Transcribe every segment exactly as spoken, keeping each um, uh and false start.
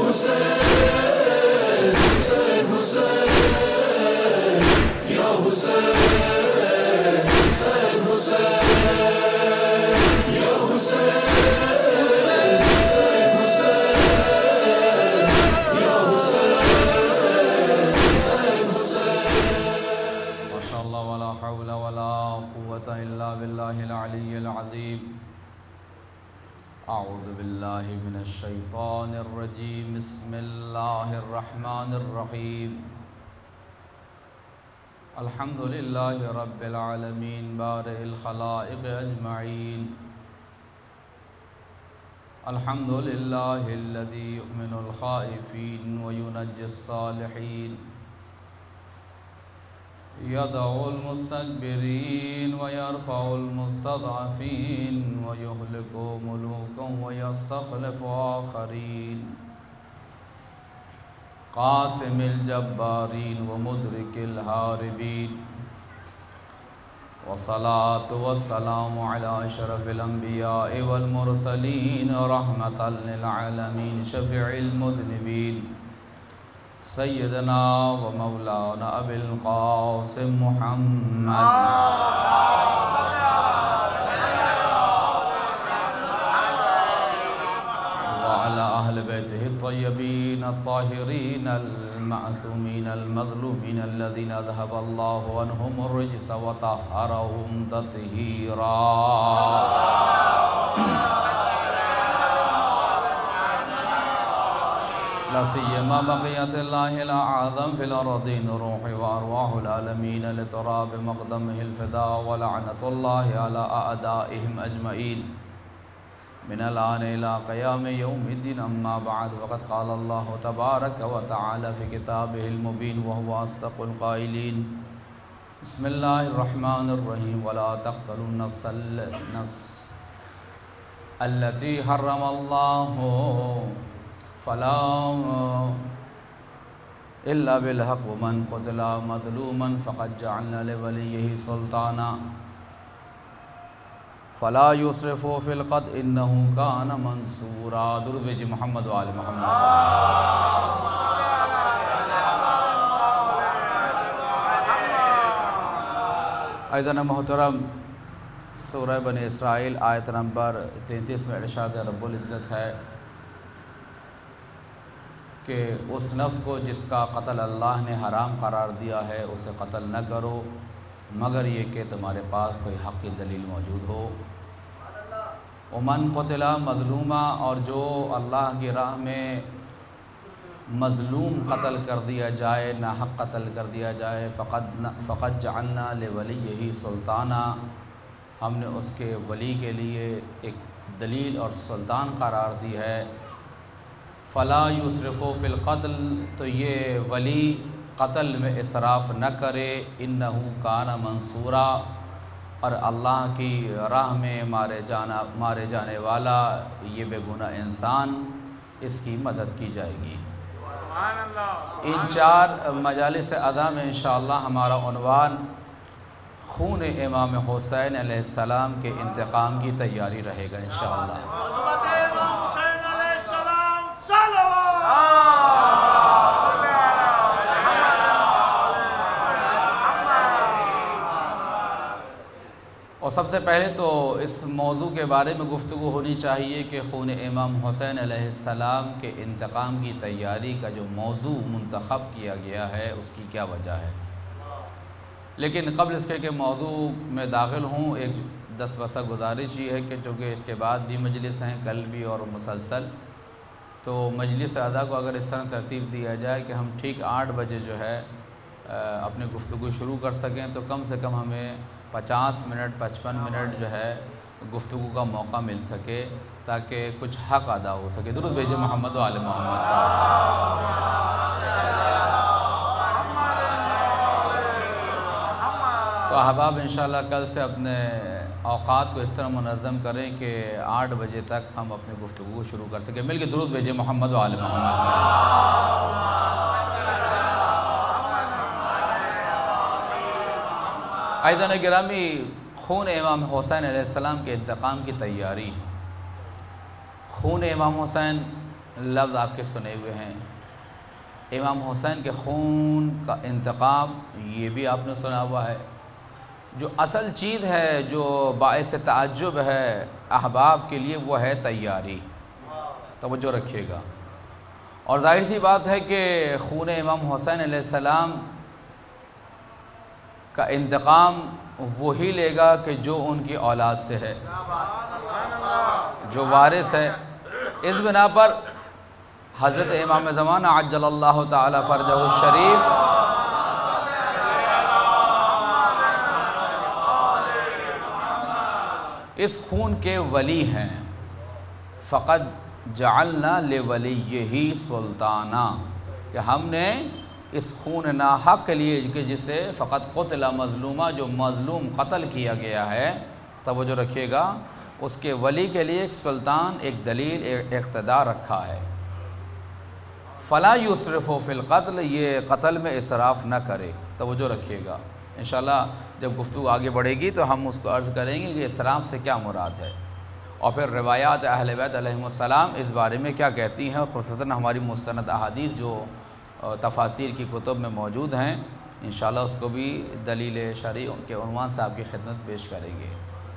اعوذ باللہ من الشیطان الرجیم بسم اللہ الرحمن الرحیم الحمد للہ رب العالمین بارئ الخلائق اجمعین الحمد للہ الذی یؤمن الخائفین وینجی الصالحین يدعو المستكبرين ويرفع المستضعفين ويهلك ملوكا ويستخلف آخرين قاسم الجبارين ومدرك الهاربين والصلاة والسلام على أشرف الأنبياء والمرسلين رحمة للعالمين شفيع المذنبين سیدنا و مولانا ابی القاسم محمد وعلى اہل بیتہ الطیبین الطاہرین المعصومین المظلومین الذین اذهب اللہ عنہم الرجس وطہرہم تطہیرا لا سيما بقية الله الأعظم في الأرضين روح وأرواح العالمين لتراب مقدمه الفداء ولعنة الله على أعدائهم أجمعين من الآن إلى قيام يوم الدين أما بعد وقد قال الله تبارك وتعالى في كتابه المبين وهو أصدق القائلين بسم الله الرحمن الرحيم ولا تقتلوا النفس النفس التي حرم الله فلا إلا بالحق ومن قتل مظلوما فقد جعلنا لوليه سلطانا فلا يسرفوا في القتل إنه كان منصورا درود بھیجئے محمد و آل محمد. عزیزان محترم، سورہ بنی اسرائیل آیت نمبر تینتیس میں ارشاد رب العزت ہے کہ اس نفس کو جس کا قتل اللہ نے حرام قرار دیا ہے اسے قتل نہ کرو مگر یہ کہ تمہارے پاس کوئی حقی دلیل موجود ہو. ومن قتل مظلوما، اور جو اللہ کی راہ میں مظلوم قتل کر دیا جائے، ناحق قتل کر دیا جائے، فقد فقد جعلنا لولیہ سلطانا، ہم نے اس کے ولی کے لیے ایک دلیل اور سلطان قرار دی ہے. فلا یسرفوا فی القتل، تو یہ ولی قتل میں اسراف نہ کرے، انہ کان منصورا، اور اللہ کی راہ میں مارے جانا مارے جانے والا یہ بے گناہ انسان، اس کی مدد کی جائے گی. ان چار مجالس ادا میں انشاءاللہ ہمارا عنوان خون امام حسین علیہ السلام کے انتقام کی تیاری رہے گا انشاءاللہ. اور سب سے پہلے تو اس موضوع کے بارے میں گفتگو ہونی چاہیے کہ خون امام حسین علیہ السلام کے انتقام کی تیاری کا جو موضوع منتخب کیا گیا ہے اس کی کیا وجہ ہے. لیکن قبل اس کے کہ موضوع میں داخل ہوں، ایک دس بسا گزارش یہ ہے کہ چونکہ اس کے بعد بھی مجلس ہیں، کل بھی اور مسلسل، تو مجلس ادا کو اگر اس طرح ترتیب دیا جائے کہ ہم ٹھیک آٹھ بجے جو ہے اپنی گفتگو شروع کر سکیں تو کم سے کم ہمیں پچاس منٹ پچپن منٹ جو ہے گفتگو کا موقع مل سکے تاکہ کچھ حق ادا ہو سکے. درود بھیجئے محمد و آل محمد. تو احباب انشاءاللہ کل سے اپنے اوقات کو اس طرح منظم کریں کہ آٹھ بجے تک ہم اپنی گفتگو شروع کر سکیں. مل کے درود بھیجئے محمد و آل محمد. عزیزان گرامی، خون امام حسین علیہ السلام کے انتقام کی تیاری. خون امام حسین لفظ آپ کے سنے ہوئے ہیں، امام حسین کے خون کا انتقام، یہ بھی آپ نے سنا ہوا ہے۔ جو اصل چیز ہے جو باعث تعجب ہے احباب کے لیے وہ ہے تیاری، توجہ رکھیے گا۔ اور ظاہر سی بات ہے کہ خون امام حسین علیہ السلام کا انتقام وہی لے گا کہ جو ان کی اولاد سے ہے، جو وارث ہے۔ اس بنا پر حضرت امام زمانہ عجل اللہ تعالی فرجہ الشریف اس خون کے ولی ہیں۔ فقط جعلنا لولیہ سلطانہ، کہ ہم نے اس خون ناحق کے لیے کہ جسے فقط قتل مظلومہ، جو مظلوم قتل کیا گیا ہے، توجہ رکھیے گا، اس کے ولی کے لیے ایک سلطان، ایک دلیل، ایک اقتدار رکھا ہے۔ فلا یسرف فی القتل، یہ قتل میں اسراف نہ کرے، توجہ رکھیے گا۔ انشاءاللہ جب گفتگو آگے بڑھے گی تو ہم اس کو عرض کریں گے کہ اسراف سے کیا مراد ہے، اور پھر روایات اہل بیت علیہم السلام اس بارے میں کیا کہتی ہیں، خصوصاً ہماری مستند احادیث جو تفاسیر کی کتب میں موجود ہیں، انشاءاللہ اس کو بھی دلیل شرعی کے عنوان سے آپ کی خدمت پیش کریں گے۔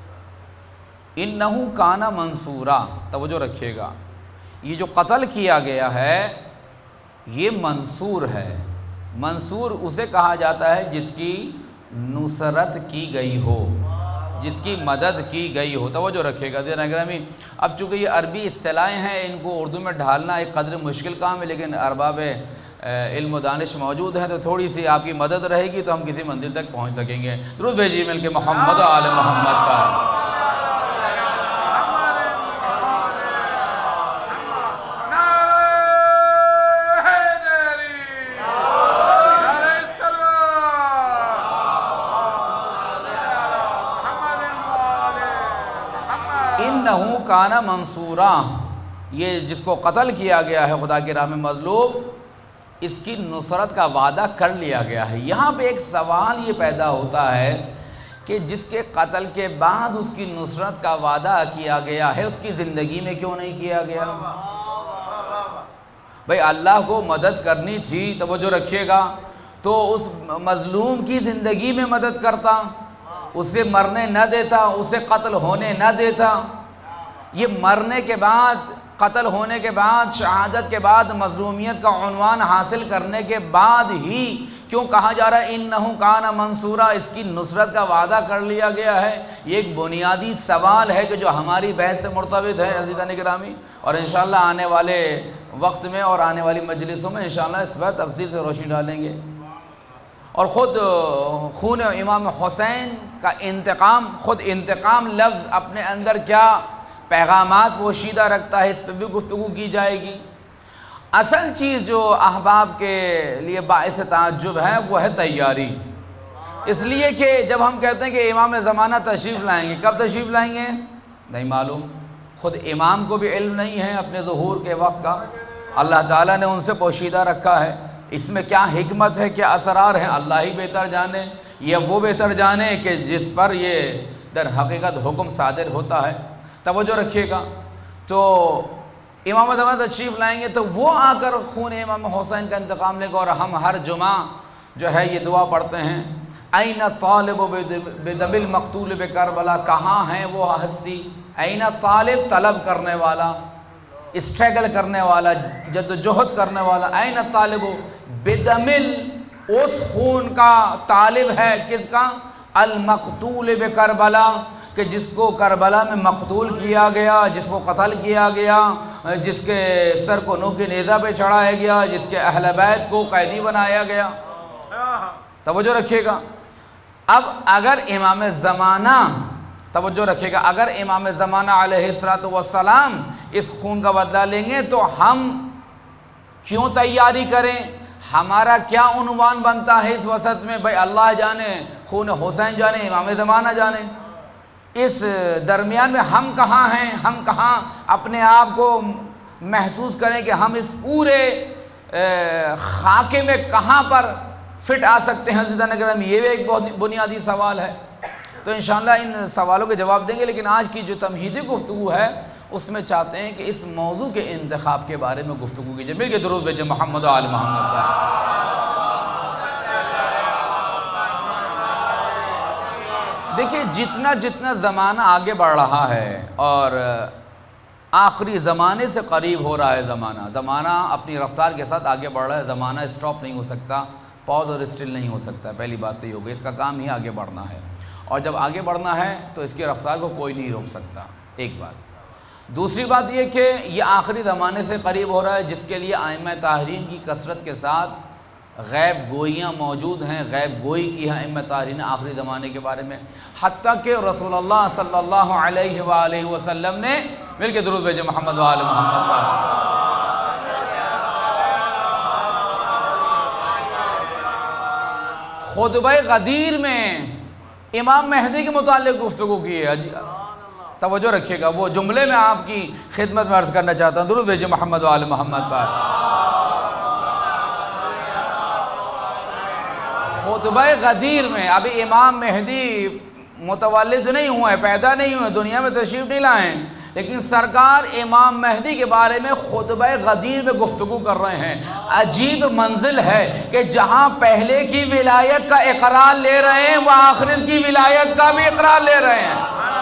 انہو کانا منصورا، توجہ رکھیے گا، یہ جو قتل کیا گیا ہے یہ منصور ہے۔ منصور اسے کہا جاتا ہے جس کی نصرت کی گئی ہو، جس کی مدد کی گئی ہو، توجہ رکھیے گا۔ دینا گرامی، اب چونکہ یہ عربی اصطلاحیں ہیں، ان کو اردو میں ڈھالنا ایک قدر مشکل کام ہے، لیکن ارباب علم و دانش موجود ہیں تو تھوڑی سی آپ کی مدد رہے گی تو ہم کسی منزل تک پہنچ سکیں گے۔ درود بھیجیے مل کے محمد و آل محمد کا۔ انہو کانا منصورا، یہ جس کو قتل کیا گیا ہے خدا کی راہ میں مظلوم، اس کی نصرت کا وعدہ کر لیا گیا ہے۔ یہاں پہ ایک سوال یہ پیدا ہوتا ہے کہ جس کے قتل کے بعد اس کی نصرت کا وعدہ کیا گیا ہے، اس کی زندگی میں کیوں نہیں کیا گیا؟ بھئی اللہ کو مدد کرنی تھی، توجہ رکھیے گا، تو اس مظلوم کی زندگی میں مدد کرتا، اسے مرنے نہ دیتا، اسے قتل ہونے نہ دیتا۔ یہ مرنے کے بعد، قتل ہونے کے بعد، شہادت کے بعد، مظلومیت کا عنوان حاصل کرنے کے بعد ہی کیوں کہا جا رہا ہے انہو کانا منصورا، اس کی نصرت کا وعدہ کر لیا گیا ہے؟ یہ ایک بنیادی سوال ہے کہ جو ہماری بحث سے مرتبط ہے عزیزان گرامی، اور انشاءاللہ آنے والے وقت میں اور آنے والی مجلسوں میں انشاءاللہ اس پر تفصیل سے روشنی ڈالیں گے۔ اور خود خون امام حسین کا انتقام، خود انتقام لفظ اپنے اندر کیا پیغامات پوشیدہ رکھتا ہے، اس پہ بھی گفتگو کی جائے گی۔ اصل چیز جو احباب کے لیے باعث تعجب ہے وہ ہے تیاری، اس لیے کہ جب ہم کہتے ہیں کہ امام زمانہ تشریف لائیں گے، کب تشریف لائیں گے نہیں معلوم، خود امام کو بھی علم نہیں ہے اپنے ظہور کے وقت کا، اللہ تعالیٰ نے ان سے پوشیدہ رکھا ہے۔ اس میں کیا حکمت ہے، کیا اسرار ہیں، اللہ ہی بہتر جانے، یا وہ بہتر جانے کہ جس پر یہ در حقیقت حکم صادر ہوتا ہے۔ توجہ رکھیے گا، تو امام زمانہ تشریف لائیں گے تو وہ آ کر خون امام حسین کا انتقام لے گا، اور ہم ہر جمعہ جو ہے یہ دعا پڑھتے ہیں، این طالب بدم المقتول بکربلا، کہاں ہیں وہ ہستی، این طالب طلب کرنے والا، اسٹرگل کرنے والا، جدوجہد کرنے والا، این طالب بدم، اس خون کا طالب ہے کس کا، المقتول بکربلا، کہ جس کو کربلا میں مقتول کیا گیا، جس کو قتل کیا گیا، جس کے سر کو نوک کی نیزہ پہ چڑھایا گیا، جس کے اہل بیت کو قیدی بنایا گیا۔ توجہ رکھیے گا، اب اگر امام زمانہ، توجہ رکھیے گا، اگر امام زمانہ علیہ الصلوۃ والسلام اس خون کا بدلہ لیں گے تو ہم کیوں تیاری کریں؟ ہمارا کیا عنوان بنتا ہے اس وسط میں؟ بھائی اللہ جانے، خون حسین جانے، امام زمانہ جانے، اس درمیان میں ہم کہاں ہیں، ہم کہاں اپنے آپ کو محسوس کریں کہ ہم اس پورے خاکے میں کہاں پر فٹ آ سکتے ہیں عزیزان گرامی؟ یہ بھی ایک بہت بنیادی سوال ہے، تو انشاءاللہ ان سوالوں کے جواب دیں گے، لیکن آج کی جو تمہیدی گفتگو ہے اس میں چاہتے ہیں کہ اس موضوع کے انتخاب کے بارے میں گفتگو کیجئے۔ مل کے درود بھیجیں محمد و آل محمد پر۔ دیکھیے جتنا جتنا زمانہ آگے بڑھ رہا ہے اور آخری زمانے سے قریب ہو رہا ہے زمانہ زمانہ اپنی رفتار کے ساتھ آگے بڑھ رہا ہے، زمانہ اسٹاپ نہیں ہو سکتا، پاز اور اسٹل نہیں ہو سکتا۔ پہلی بات تو یہ ہوگی، اس کا کام ہی آگے بڑھنا ہے، اور جب آگے بڑھنا ہے تو اس کی رفتار کو کوئی نہیں روک سکتا، ایک بات۔ دوسری بات یہ کہ یہ آخری زمانے سے قریب ہو رہا ہے، جس کے لیے ائمہ طاہرین کی کثرت کے ساتھ غیب گوئیاں موجود ہیں، غیب گوئی کی ہے ائمہ طاہرین آخری زمانے کے بارے میں، حتیٰ کہ رسول اللہ صلی اللہ علیہ وآلہ وسلم نے مل کے درود بھیجے محمد و آل محمد پر۔ خطبہ غدیر میں امام مہدی کے متعلق گفتگو کی ہے۔ توجہ رکھیے گا، وہ جملے میں آپ کی خدمت میں عرض کرنا چاہتا ہوں، درود بھیجے محمد و آل محمد پر۔ خطبہ غدیر میں ابھی امام مہدی متولد نہیں ہوا ہے، پیدا نہیں ہوئے، دنیا میں تشریف نہیں لائیں، لیکن سرکار امام مہدی کے بارے میں خطبہ غدیر میں گفتگو کر رہے ہیں۔ عجیب منزل ہے کہ جہاں پہلے کی ولایت کا اقرار لے رہے ہیں، وہ آخرت کی ولایت کا بھی اقرار لے رہے ہیں۔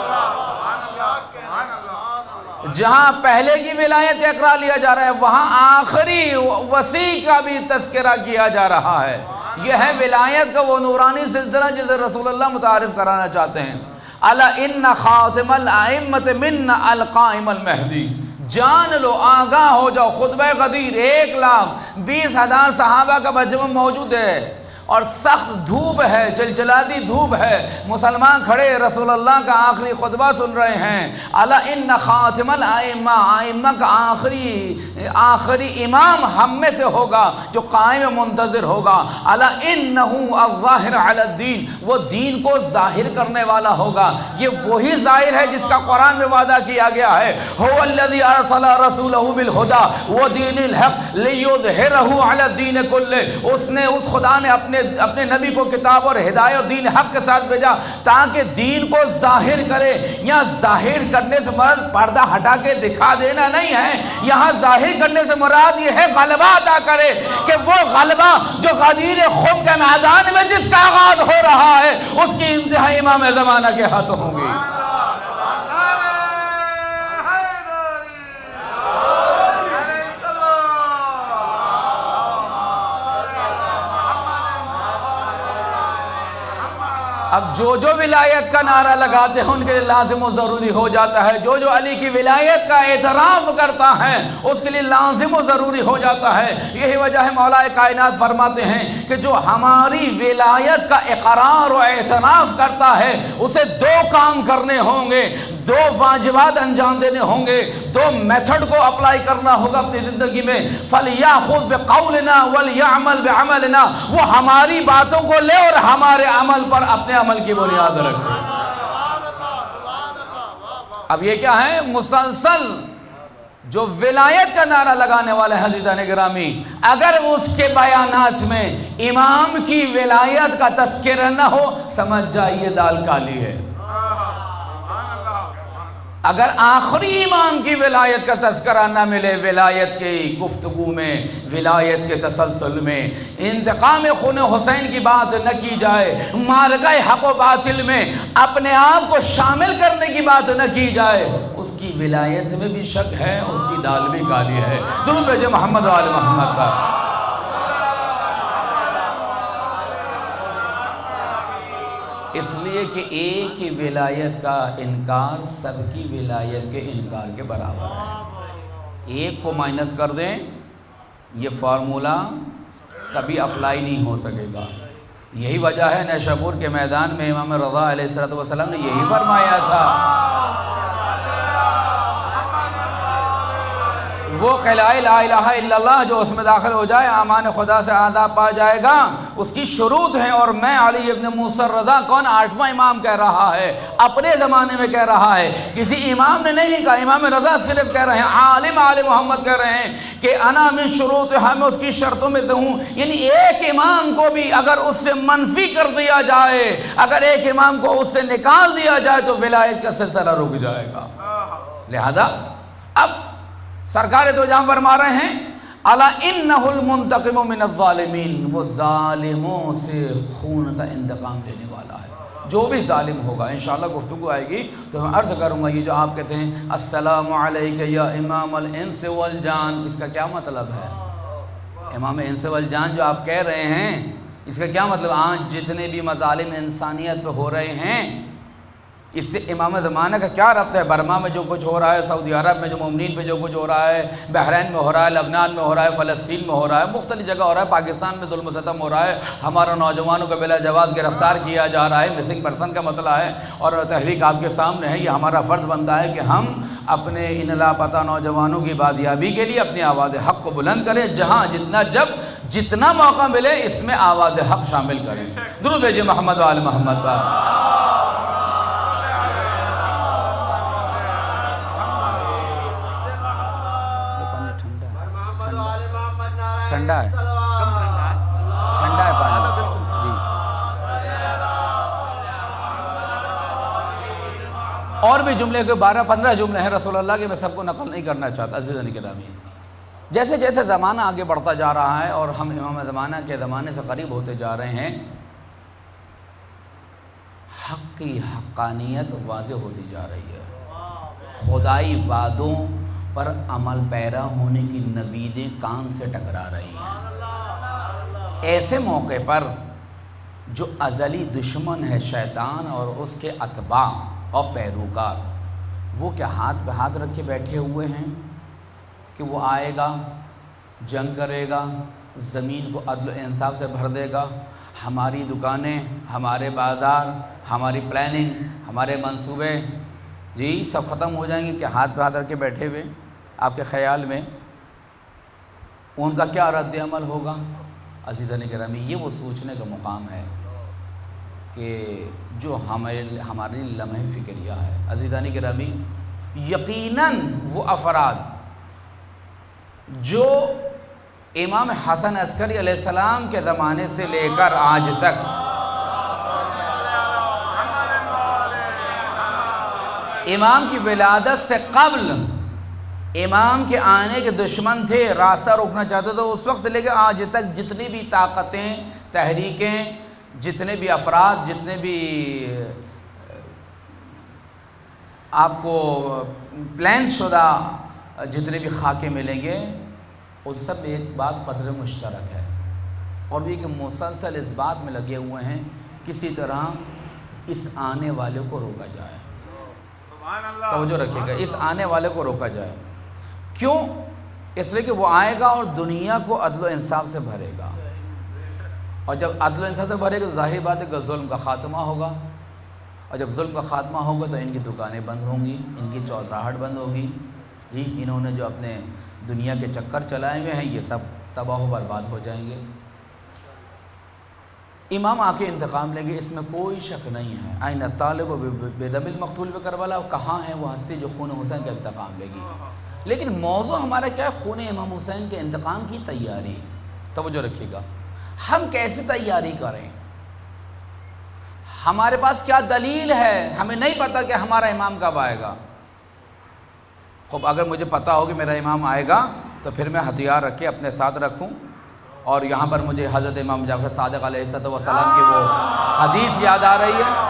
جہاں پہلے کی ولایت کا اقرار لیا جا رہا ہے، وہاں آخری وسیع کا بھی تذکرہ کیا جا رہا ہے۔ یہ ہے ولایت کا وہ نورانی سلسلہ جسے رسول اللہ متعارف کرانا چاہتے ہیں۔ الا ان خاتم الائمۃ من القائم المہدی، جان لو، آگاہ ہو جاؤ، خطبہ غدیر ایک لاکھ بیس ہزار صحابہ کا مجمع موجود ہے، اور سخت دھوپ ہے، چلچلاتی دھوپ ہے، مسلمان کھڑے رسول اللہ کا آخری خطبہ سن رہے ہیں۔ الا ان خاتم الائمہ، ائمہ کا آخری آخری امام ہم میں سے ہوگا جو قائم منتظر ہوگا۔ الا انہ الظاہر علی الدین، وہ دین کو ظاہر کرنے والا ہوگا۔ یہ وہی ظاہر ہے جس کا قرآن میں وعدہ کیا گیا ہے، هو الذی ارسل رسولہ بالہدی ودین الحق لیظہرہ علی الدین کلہ، اس نے اس خدا نے اپنے اپنے نبی کو کتاب اور ہدایت دین حق کے ساتھ بھیجا تاکہ دین کو ظاہر کرے۔ یہاں ظاہر کرنے سے مراد پردہ ہٹا کے دکھا دینا نہیں ہے، یہاں ظاہر کرنے سے مراد یہ ہے غلبہ عطا کرے، کہ وہ غلبہ جو غدیر خم کے میدان میں جس کا آغاز ہو رہا ہے اس کی انتہا امام زمانہ کے ہاتھوں ہوگی۔ اب جو جو ولایت کا نعرہ لگاتے ہیں ان کے لیے لازم و ضروری ہو جاتا ہے، جو جو علی کی ولایت کا اعتراف کرتا ہے اس کے لیے لازم و ضروری ہو جاتا ہے۔ یہی وجہ ہے مولا کائنات فرماتے ہیں کہ جو ہماری ولایت کا اقرار و اعتراف کرتا ہے اسے دو کام کرنے ہوں گے، دو واجبات انجام دینے ہوں گے، دو میتھڈ کو اپلائی کرنا ہوگا اپنی زندگی میں۔ فَلْيَأْخُذْ بِقَوْلِنَا وَلْيَعْمَلْ بِعَمَلِنَا، وہ ہماری باتوں کو لے اور ہمارے عمل پر اپنے عمل کی بنیاد رکھے۔ اب یہ کیا ہے؟ مسلسل جو ولایت کا نعرہ لگانے والے حضرتان گرامی، اگر اس کے بیانات میں امام کی ولایت کا تذکرہ نہ ہو، سمجھ جائیے دال کالی ہے۔ اگر آخری امام کی ولایت کا تذکرہ نہ ملے، ولایت کی گفتگو میں، ولایت کے تسلسل میں، انتقام خون حسین کی بات نہ کی جائے، معرکہ حق و باطل میں اپنے آپ کو شامل کرنے کی بات نہ کی جائے، اس کی ولایت میں بھی شک ہے، اس کی دال بھی کالی ہے۔ درود بھیجے محمد و آل محمد کا۔ اس لیے کہ ایک ہی ولایت کا انکار سب کی ولایت کے انکار کے برابر ہے۔ ایک کو مائنس کر دیں، یہ فارمولہ کبھی اپلائی نہیں ہو سکے گا۔ یہی وجہ ہے نیشاپور کے میدان میں امام رضا علیہ السلام نے یہی فرمایا تھا، وہ قلعہ لا الہ الا اللہ جو اس میں داخل ہو جائے امان خدا سے آداب پا جائے گا، اس کی شروط ہیں۔ اور میں علی ابن موسیٰ رضا، کون آٹھواں امام کہہ رہا ہے، اپنے زمانے میں کہہ رہا ہے، کسی امام نے نہیں کہا، امام رضا صرف کہہ رہے ہیں، عالم عالم محمد کہہ رہے ہیں کہ انا من شروط، ہم اس کی شرطوں میں سے ہوں۔ یعنی ایک امام کو بھی اگر اس سے منفی کر دیا جائے، اگر ایک امام کو اس سے نکال دیا جائے تو ولایت کا سلسلہ رک جائے گا۔ لہذا اب سرکار دو جہاں فرما رہے ہیں الا انہ المنتقم من الظالمین، وہ ظالموں سے خون کا انتقام لینے والا ہے، جو بھی ظالم ہوگا۔ انشاءاللہ گفتگو آئے گی تو میں عرض کروں گا یہ جو آپ کہتے ہیں السلام علیک یا امام الانس والجان، اس کا کیا مطلب ہے؟ امام انس والجان جو آپ کہہ رہے ہیں اس کا کیا مطلب؟ آج جتنے بھی مظالم انسانیت پہ ہو رہے ہیں اس سے امام زمانہ کا کیا ربط ہے؟ برما میں جو کچھ ہو رہا ہے، سعودی عرب میں جو مومنین پہ جو کچھ ہو رہا ہے، بحرین میں ہو رہا ہے، لبنان میں ہو رہا ہے، فلسطین میں ہو رہا ہے، مختلف جگہ ہو رہا ہے، پاکستان میں ظلم و ستم ہو رہا ہے، ہمارا نوجوانوں کو بلا جواز گرفتار کیا جا رہا ہے، مسنگ پرسن کا مسئلہ ہے، اور تحریک آپ کے سامنے ہے۔ یہ ہمارا فرض بنتا ہے کہ ہم اپنے ان لاپتہ نوجوانوں کی بادیابی کے لیے اپنی آواز حق کو بلند کریں، جہاں جتنا جب جتنا موقع ملے اس میں آواز حق شامل کریں۔ درود بھیجیں محمد و آل محمد پر۔ ٹھنڈا ہے، ٹھنڈا ہے پانی جی۔ اور بھی جملے کے بارہ پندرہ جملے ہیں رسول اللہ کے، میں سب کو نقل نہیں کرنا چاہتا عزیزان گرامی۔ جیسے جیسے زمانہ آگے بڑھتا جا رہا ہے اور ہم امام زمانہ کے زمانے سے قریب ہوتے جا رہے ہیں، حق کی حقانیت واضح ہوتی جا رہی ہے، خدائی وعدوں پر عمل پیرا ہونے کی نویدیں کان سے ٹکرا رہی ہیں۔ ایسے موقع پر جو ازلی دشمن ہے شیطان اور اس کے اتباع اور پیروکار، وہ کیا ہاتھ پہ ہاتھ رکھ کے بیٹھے ہوئے ہیں کہ وہ آئے گا، جنگ کرے گا، زمین کو عدل و انصاف سے بھر دے گا، ہماری دکانیں، ہمارے بازار، ہماری پلاننگ، ہمارے منصوبے جی سب ختم ہو جائیں گے؟ کہ ہاتھ پہ ہاتھ رکھ کے بیٹھے ہوئے آپ کے خیال میں ان کا کیا رد عمل ہوگا؟ عزیزان گرامی، یہ وہ سوچنے کا مقام ہے کہ جو ہمارے ہماری لمحہ فکریہ ہے۔ عزیزان گرامی، یقیناً وہ افراد جو امام حسن عسکری علیہ السلام کے زمانے سے لے کر آج تک امام کی ولادت سے قبل امام کے آنے کے دشمن تھے، راستہ روکنا چاہتے تھے، اس وقت سے لے کے آج تک جتنی بھی طاقتیں، تحریکیں، جتنے بھی افراد، جتنے بھی آپ کو پلان شدہ جتنے بھی خاکے ملیں گے، ان سب میں ایک بات قدر مشترک ہے، اور بھی کہ مسلسل اس بات میں لگے ہوئے ہیں کسی طرح اس آنے والے کو روکا جائے۔ توجہ رکھیے گا، اس آنے والے کو روکا جائے۔ کیوں؟ اس لیے کہ وہ آئے گا اور دنیا کو عدل و انصاف سے بھرے گا، اور جب عدل و انصاف سے بھرے گا تو ظاہر بات ہے کہ ظلم کا خاتمہ ہوگا، اور جب ظلم کا خاتمہ ہوگا تو ان کی دکانیں بند ہوں گی، ان کی چودراہٹ بند ہوگی، جی انہوں نے جو اپنے دنیا کے چکر چلائے ہوئے ہیں یہ سب تباہ و برباد ہو جائیں گے۔ امام آ کے انتقام لیں گے، اس میں کوئی شک نہیں ہے۔ آئین طالب و بدم المقتول بکربلا، کہاں ہے وہ ہستی جو خون حسین کا انتقام لے گی؟ لیکن موضوع ہمارا کیا ہے؟ خون امام حسین کے انتقام کی تیاری۔ توجہ رکھیے گا، ہم کیسے تیاری کریں؟ ہمارے پاس کیا دلیل ہے؟ ہمیں نہیں پتہ کہ ہمارا امام کب آئے گا۔ خوب اگر مجھے پتہ ہو کہ میرا امام آئے گا تو پھر میں ہتھیار رکھ کے اپنے ساتھ رکھوں، اور یہاں پر مجھے حضرت امام جعفر صادق علیہ السلام کی وہ حدیث یاد آ رہی ہے،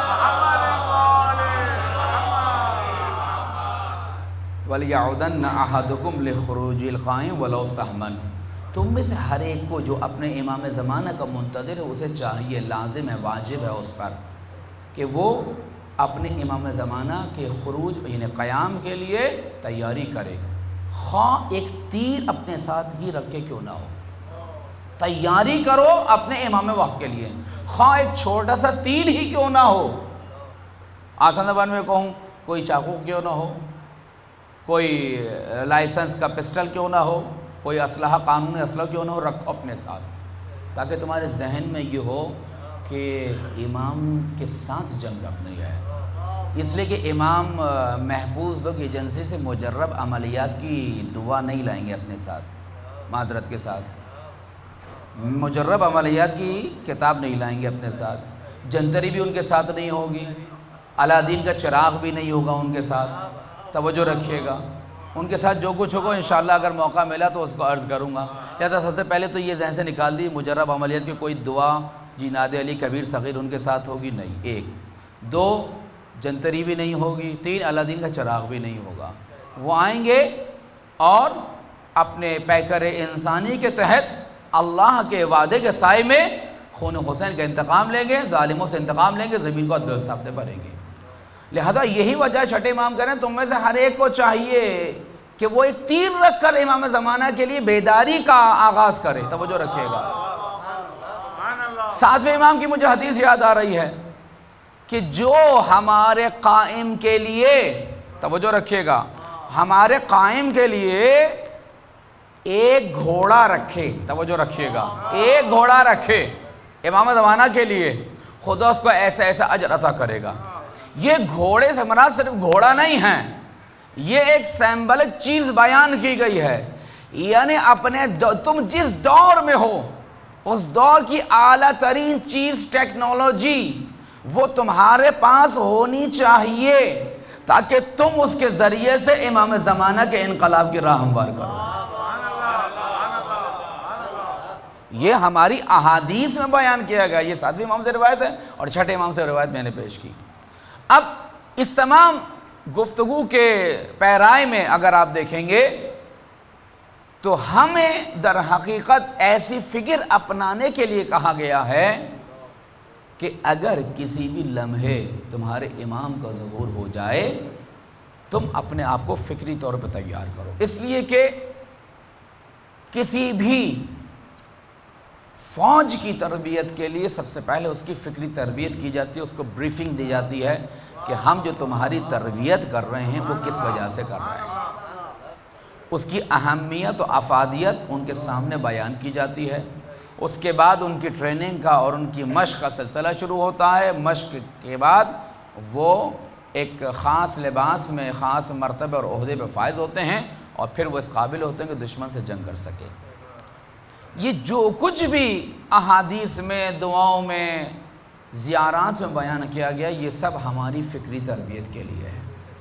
وَلْيَعُدَنَّ أَحَدُكُمْ لِخُرُوجِ الْقَائِمِ وَلَوْ سَهْمًا، تم میں سے ہر ایک کو جو اپنے امام زمانہ کا منتظر ہے اسے چاہیے، لازم ہے، واجب ہے اس پر کہ وہ اپنے امام زمانہ کے خروج یعنی قیام کے لیے تیاری کرے، خواہ ایک تیر اپنے ساتھ ہی رکھ کے کیوں نہ ہو، تیاری کرو اپنے امام وقت کے لیے، خواہ ایک چھوٹا سا تیر ہی کیوں نہ ہو۔ آسان زبان میں کہوں، کوئی چاقو کیوں نہ ہو، کوئی لائسنس کا پسٹل کیوں نہ ہو، کوئی اسلحہ قانونی اسلحہ کیوں نہ ہو، رکھو اپنے ساتھ، تاکہ تمہارے ذہن میں یہ ہو کہ امام کے ساتھ جنگ اپنی ہے۔ اس لیے کہ امام محفوظ بگ ایجنسی سے مجرب عملیات کی دعا نہیں لائیں گے اپنے ساتھ، معذرت کے ساتھ مجرب عملیات کی کتاب نہیں لائیں گے اپنے ساتھ، جنتری بھی ان کے ساتھ نہیں ہوگی، علادین کا چراغ بھی نہیں ہوگا ان کے ساتھ۔ توجہ رکھیے گا، ان کے ساتھ جو کچھ ہوگا انشاءاللہ اگر موقع ملا تو اس کو عرض کروں گا۔ لہٰذا سب سے پہلے تو یہ ذہن سے نکال دی مجرب عملیت کی کوئی دعا جی ناد علی کبیر صغیر ان کے ساتھ ہوگی نہیں، ایک دو جنتری بھی نہیں ہوگی، تین اللہ دین کا چراغ بھی نہیں ہوگا۔ وہ آئیں گے اور اپنے پیکر انسانی کے تحت اللہ کے وعدے کے سائے میں خون حسین کا انتقام لیں گے، ظالموں سے انتقام لیں گے، زمین کو عدل و انصاف سے بھریں گے۔ لہذا یہی وجہ چھٹے امام کریں تم میں سے ہر ایک کو چاہیے کہ وہ ایک تیر رکھ کر امام زمانہ کے لیے بیداری کا آغاز کرے، توجہ رکھیے گا۔ ساتویں امام کی مجھے حدیث یاد آ رہی ہے کہ جو ہمارے قائم کے لیے، توجہ رکھیے گا، ہمارے قائم کے لیے ایک گھوڑا رکھے، توجہ رکھیے گا، ایک گھوڑا رکھے امام زمانہ کے لیے، خدا اس کو ایسا ایسا اجر عطا کرے گا۔ یہ گھوڑے سے مراد صرف گھوڑا نہیں ہے، یہ ایک سیمبلک چیز بیان کی گئی ہے، یعنی اپنے تم جس دور میں ہو اس دور کی اعلیٰ ترین چیز ٹیکنالوجی وہ تمہارے پاس ہونی چاہیے تاکہ تم اس کے ذریعے سے امام زمانہ کے انقلاب کی راہ ہموار کرو۔ یہ ہماری احادیث میں بیان کیا گیا، یہ ساتویں امام سے روایت ہے اور چھٹے امام سے روایت میں نے پیش کی۔ اب اس تمام گفتگو کے پیرائے میں اگر آپ دیکھیں گے تو ہمیں در حقیقت ایسی فکر اپنانے کے لیے کہا گیا ہے کہ اگر کسی بھی لمحے تمہارے امام کا ظہور ہو جائے تم اپنے آپ کو فکری طور پر تیار کرو، اس لیے کہ کسی بھی فوج کی تربیت کے لیے سب سے پہلے اس کی فکری تربیت کی جاتی ہے، اس کو بریفنگ دی جاتی ہے کہ ہم جو تمہاری تربیت کر رہے ہیں وہ کس وجہ سے کر رہے ہیں، اس کی اہمیت و افادیت ان کے سامنے بیان کی جاتی ہے۔ اس کے بعد ان کی ٹریننگ کا اور ان کی مشق کا سلسلہ شروع ہوتا ہے۔ مشق کے بعد وہ ایک خاص لباس میں خاص مرتبہ اور عہدے پہ فائز ہوتے ہیں اور پھر وہ اس قابل ہوتے ہیں کہ دشمن سے جنگ کر سکے۔ یہ جو کچھ بھی احادیث میں، دعاؤں میں، زیارات میں بیان کیا گیا یہ سب ہماری فکری تربیت کے لیے ہے۔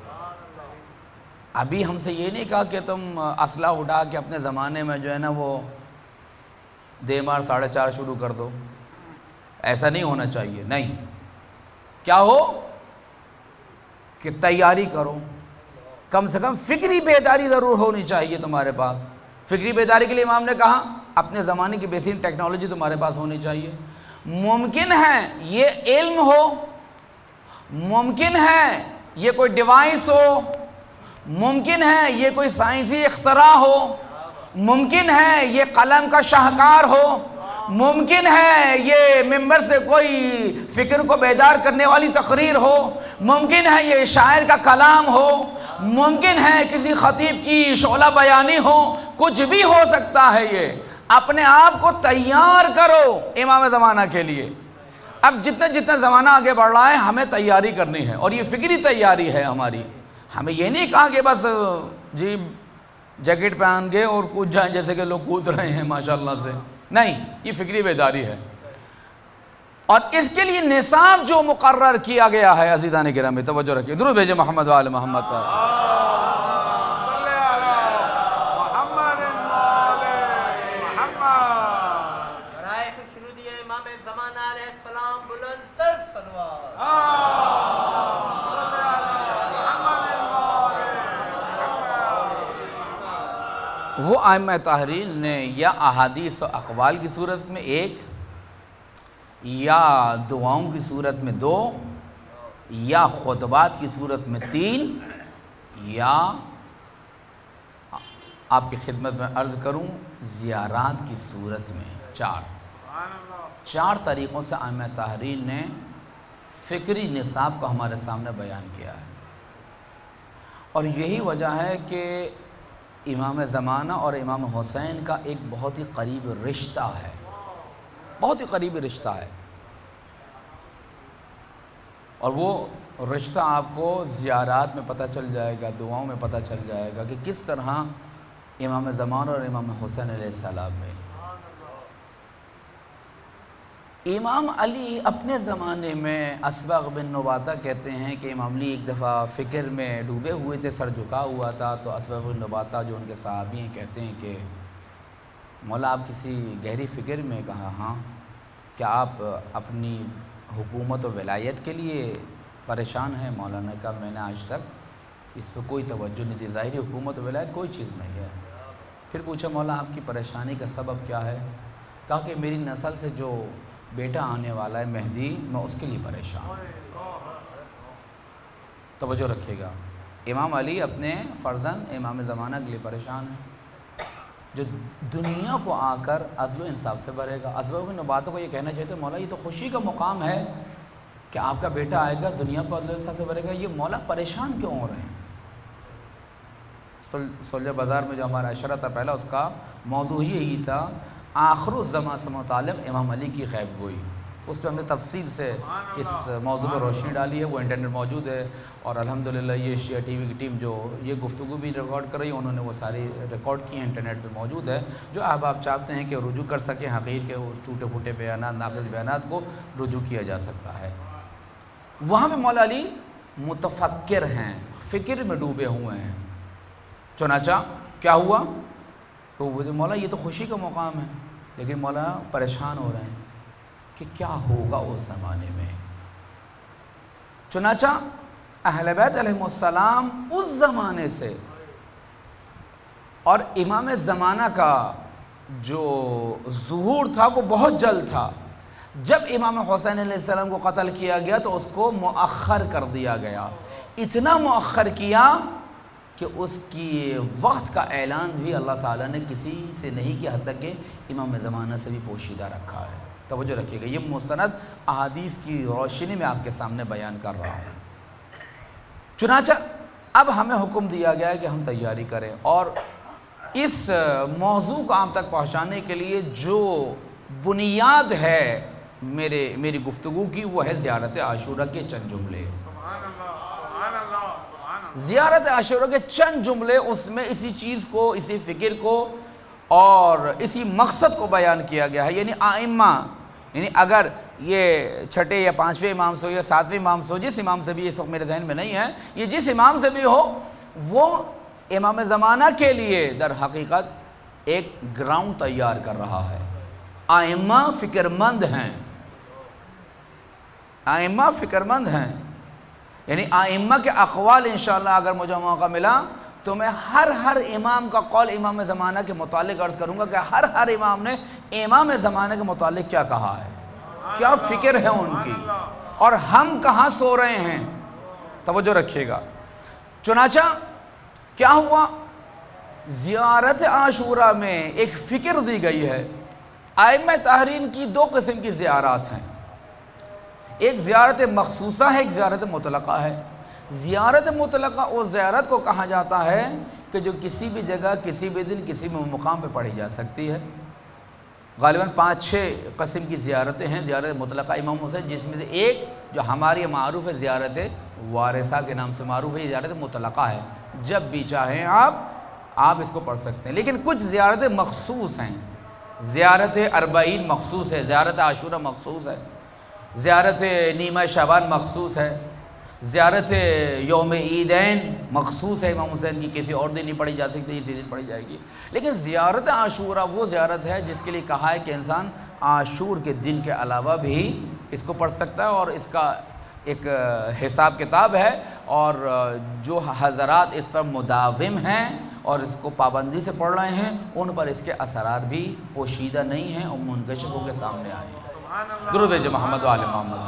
ابھی ہم سے یہ نہیں کہا کہ تم اسلحہ اٹھا کے اپنے زمانے میں جو ہے نا وہ دے مار ساڑھے چار شروع کر دو، ایسا نہیں ہونا چاہیے۔ نہیں، کیا ہو کہ تیاری کرو، کم سے کم فکری بیداری ضرور ہونی چاہیے تمہارے پاس۔ فکری بیداری کے لیے امام نے کہا اپنے زمانے کی بہترین ٹیکنالوجی تمہارے پاس ہونی چاہیے۔ ممکن ہے یہ علم ہو، ممکن ہے یہ کوئی ڈیوائس ہو، ممکن ہے یہ کوئی سائنسی اختراع ہو، ممکن ہے یہ قلم کا شاہکار ہو، ممکن ہے یہ ممبر سے کوئی فکر کو بیدار کرنے والی تقریر ہو، ممکن ہے یہ شاعر کا کلام ہو، ممکن ہے کسی خطیب کی شعلہ بیانی ہو، کچھ بھی ہو سکتا ہے۔ یہ اپنے آپ کو تیار کرو امام زمانہ کے لیے۔ اب جتنا جتنا زمانہ آگے بڑھ رہا ہے ہمیں تیاری کرنی ہے اور یہ فکری تیاری ہے ہماری۔ ہمیں یہ نہیں کہا کہ بس جی جیکٹ پہن گئے اور کود جائیں جیسے کہ لوگ کود رہے ہیں ماشاءاللہ سے، نہیں، یہ فکری بیداری ہے۔ اور اس کے لیے نصاب جو مقرر کیا گیا ہے عزیزان گرامی توجہ رکھیے، درود بھیجیں محمد و آل محمد پر۔ وہ ائمہ طاہرین نے یا احادیث و اقوال کی صورت میں ایک، یا دعاؤں کی صورت میں دو، یا خطبات کی صورت میں تین، یا آپ کی خدمت میں عرض کروں زیارات کی صورت میں چار چار طریقوں سے ائمہ طاہرین نے فکری نصاب کو ہمارے سامنے بیان کیا ہے۔ اور یہی وجہ ہے کہ امام زمانہ اور امام حسین کا ایک بہت ہی قریب رشتہ ہے، بہت ہی قریبی رشتہ ہے، اور وہ رشتہ آپ کو زیارات میں پتہ چل جائے گا، دعاؤں میں پتہ چل جائے گا کہ کس طرح امام زمانہ اور امام حسین علیہ السلام میں امام علی اپنے زمانے میں اسبغ بن نباتہ کہتے ہیں کہ امام علی ایک دفعہ فکر میں ڈوبے ہوئے تھے، سر جھکا ہوا تھا، تو اسبغ بن نباتہ جو ان کے صحابی ہیں کہتے ہیں کہ مولا آپ کسی گہری فکر میں؟ کہا ہاں۔ کیا آپ اپنی حکومت و ولایت کے لیے پریشان ہیں؟ مولانا کہا میں نے آج تک اس پہ کوئی توجہ نہیں دی، ظاہری حکومت و ولایت کوئی چیز نہیں ہے۔ پھر پوچھا مولا آپ کی پریشانی کا سبب کیا ہے؟ کہا کہ میری نسل سے جو بیٹا آنے والا ہے مہدی، میں اس کے لیے پریشان ہوں۔ توجہ رکھیے گا، امام علی اپنے فرزند امام زمانہ کے لیے پریشان ہیں، جو دنیا کو آ کر عدل و انصاف سے بھرے گا۔ اسبغ بن نباتہ کو یہ کہنا چاہتے مولا یہ تو خوشی کا مقام ہے کہ آپ کا بیٹا آئے گا، دنیا کو عدل و انصاف سے بھرے گا، یہ مولا پریشان کیوں ہو رہے ہیں؟ سولجر بازار میں جو ہمارا اشرہ تھا پہلا، اس کا موضوع یہی تھا آخر الزمان سے متعلق امام علی کی غیب گوئی۔ اس پہ ہم نے تفصیل سے اس موضوع پر روشنی ڈالی ہے، وہ انٹرنیٹ موجود ہے، اور الحمدللہ یہ شیعہ ٹی وی کی ٹیم جو یہ گفتگو بھی ریکارڈ کر رہی ہے، انہوں نے وہ ساری ریکارڈ کی ہیں، انٹرنیٹ پہ موجود ہے، جو احباب چاہتے ہیں کہ رجوع کر سکیں حقیر کے ٹوٹے پھوٹے بیانات، ناقص بیانات کو رجوع کیا جا سکتا ہے۔ وہاں پہ مولا علی متفکر ہیں، فکر میں ڈوبے ہوئے ہیں۔ چنانچہ کیا ہوا تو مولا یہ تو خوشی کا مقام ہے، لیکن مولا پریشان ہو رہے ہیں کہ کیا ہوگا اس زمانے میں۔ چنانچہ اہل بیت علیہ السلام اس زمانے سے اور امام زمانہ کا جو ظہور تھا وہ بہت جلد تھا۔ جب امام حسین علیہ السلام کو قتل کیا گیا تو اس کو مؤخر کر دیا گیا، اتنا مؤخر کیا کہ اس کی وقت کا اعلان بھی اللہ تعالیٰ نے کسی سے نہیں کیا، حتیٰ کہ امام زمانہ سے بھی پوشیدہ رکھا ہے۔ توجہ رکھیے گا، یہ مستند احادیث کی روشنی میں آپ کے سامنے بیان کر رہا ہوں۔ چنانچہ اب ہمیں حکم دیا گیا ہے کہ ہم تیاری کریں، اور اس موضوع کو عام تک پہنچانے کے لیے جو بنیاد ہے میرے میری گفتگو کی، وہ ہے زیارت عاشورہ کے چند جملے۔ زیارت عاشورہ کے چند جملے، اس میں اسی چیز کو، اسی فکر کو اور اسی مقصد کو بیان کیا گیا ہے۔ یعنی آئمہ، یعنی اگر یہ چھٹے یا پانچویں امام سے ہو یا ساتویں امام سے ہو، جس امام سے بھی اس وقت میرے ذہن میں نہیں ہے، یہ جس امام سے بھی ہو، وہ امام زمانہ کے لیے در حقیقت ایک گراؤنڈ تیار کر رہا ہے۔ آئمہ فکر مند ہیں، آئمہ فکر مند ہیں، یعنی آئمہ کے اقوال انشاءاللہ اگر مجھے موقع ملا تو میں ہر ہر امام کا قول امام زمانہ کے متعلق عرض کروں گا کہ ہر ہر امام نے امام زمانہ کے متعلق کیا کہا ہے، کیا فکر ہے ان کی، اور ہم کہاں سو رہے ہیں۔ توجہ رکھیے گا۔ چنانچہ کیا ہوا، زیارت عاشورہ میں ایک فکر دی گئی ہے۔ ائمہ تحریر کی دو قسم کی زیارات ہیں، ایک زیارت مخصوصہ ہے، ایک زیارت مطلقہ ہے۔ زیارت مطلقہ اس زیارت کو کہا جاتا ہے کہ جو کسی بھی جگہ، کسی بھی دن، کسی بھی مقام پہ پڑھی جا سکتی ہے۔ غالباً پانچ چھ قسم کی زیارتیں ہیں زیارت مطلقہ امام حسین، جس میں سے ایک جو ہماری معروف ہے زیارت وارثہ کے نام سے معروف ہے، یہ زیارت مطلقہ ہے، جب بھی چاہیں آپ آپ اس کو پڑھ سکتے ہیں۔ لیکن کچھ زیارتیں مخصوص ہیں، زیارت اربعین مخصوص ہے، زیارت عاشورہ مخصوص ہے، زیارت نیمہ شعبان مخصوص ہے، زیارت یوم عیدین مخصوص ہے، امام حسین کی کسی اور دن نہیں پڑھی جا سکتی، اسی دن پڑھی جائے گی۔ لیکن زیارت عاشورہ وہ زیارت ہے جس کے لیے کہا ہے کہ انسان عاشور کے دن کے علاوہ بھی اس کو پڑھ سکتا ہے، اور اس کا ایک حساب کتاب ہے، اور جو حضرات اس پر مداوم ہیں اور اس کو پابندی سے پڑھ رہے ہیں، ان پر اس کے اثرات بھی پوشیدہ نہیں ہیں اور منکشف ہو کے سامنے آئے ہیں۔ درود بھیجئے محمد و آل محمد۔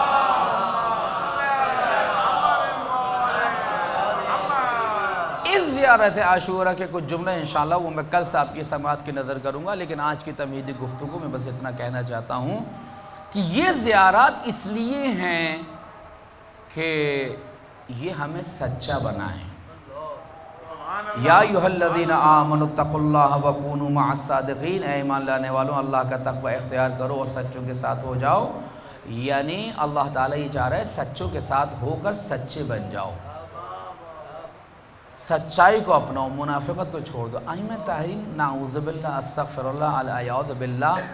اس زیارت عاشورہ کے کچھ جملے انشاءاللہ وہ میں کل سے آپ کی سماعت کی نظر کروں گا، لیکن آج کی تمہیدی گفتگو میں بس اتنا کہنا چاہتا ہوں کہ یہ زیارات اس لیے ہیں کہ یہ ہمیں سچا بنائیں۔ یا ایھا الذین آمنوا اتقوا اللہ وکونوا مع الصادقین، اے ایمان لانے والوں اللہ کا تقوی اختیار کرو اور سچوں کے ساتھ ہو جاؤ۔ یعنی اللہ تعالیٰ یہ چاہ رہا ہے سچوں کے ساتھ ہو کر سچے بن جاؤ، سچائی کو اپناؤ، منافقت کو چھوڑ دو۔ ائمہ طاہرین نعوذ باللہ، استغفر اللہ، الیاذ باللہ،